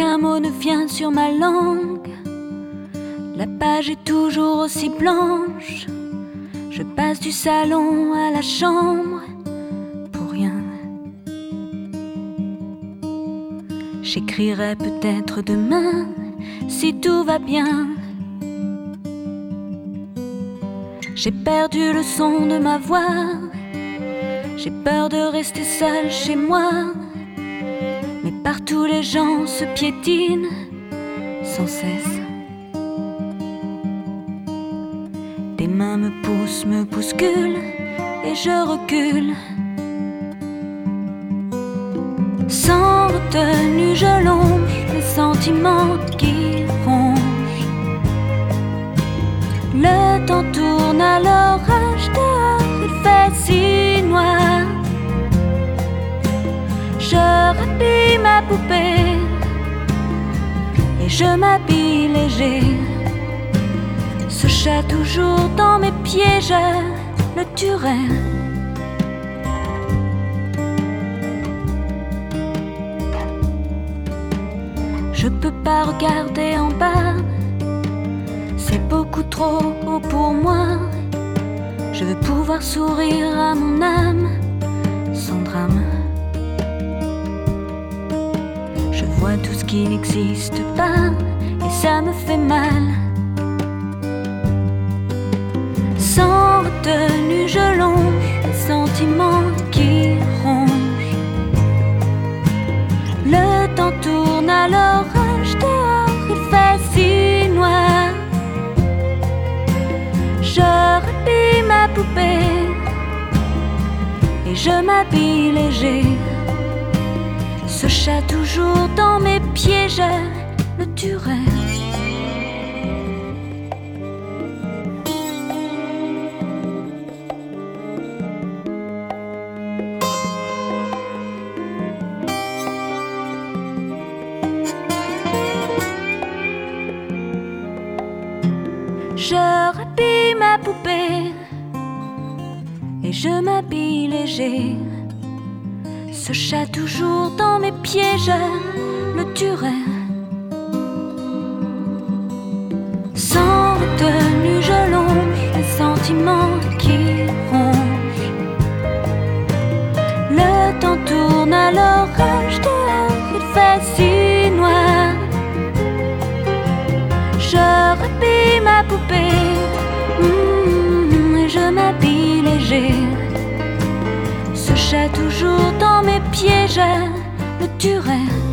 Aucun mot ne vient sur ma langue. La page est toujours aussi blanche. Je passe du salon à la chambre pour rien. J'écrirai peut-être demain si tout va bien. J'ai perdu le son de ma voix. J'ai peur de rester seule chez moi. Mais partout les gens se piétinent sans cesse. Des mains me poussent, me bousculent et je recule. Sans retenue je longe les sentiments qui rongent. Le temps tourne à l'orage, dehors il fait si noir. Je rhabille ma poupée et je m'habille léger. Ce chat toujours dans mes pieds, je le tuerai. Je peux pas regarder en bas, c'est beaucoup trop haut pour moi. Je veux pouvoir sourire à mon âme sans drame. Je vois tout ce qui n'existe pas et ça me fait mal. Sans retenue je longe les sentiments qui rongent. Le temps tourne à l'orage, dehors il fait si noir. Je rhabille ma poupée et je m'habille léger. Ce chat toujours dans mes pieds, je le tuerai. Je rhabille ma poupée et je m'habille léger. Ce chat toujours dans mes pieds, je le tuerai. Sans retenue je longe les sentiments qui rongent. Le temps tourne à l'orage, dehors il fait si noir. Je rhabille ma poupée et je m'habille léger. Ce chat toujours dans mes pieds, je le tuerai.